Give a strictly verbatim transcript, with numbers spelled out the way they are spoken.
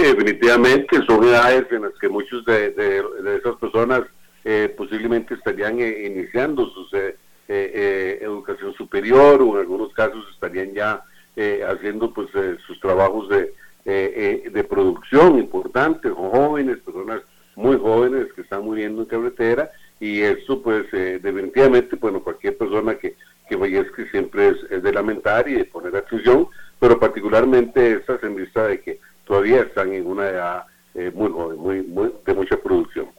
definitivamente son edades en las que muchos de, de, de esas personas eh, posiblemente estarían eh, iniciando su eh, eh, educación superior, o en algunos casos estarían ya eh, haciendo pues eh, sus trabajos de, eh, eh, de producción importantes, o jóvenes, personas muy jóvenes que están muriendo en carretera, y esto pues eh, definitivamente, bueno, cualquier persona que, que fallezca siempre es, es de lamentar y de poner atención, pero particularmente estas en vista de que todavía están en una edad eh, muy joven, muy, muy de mucha producción.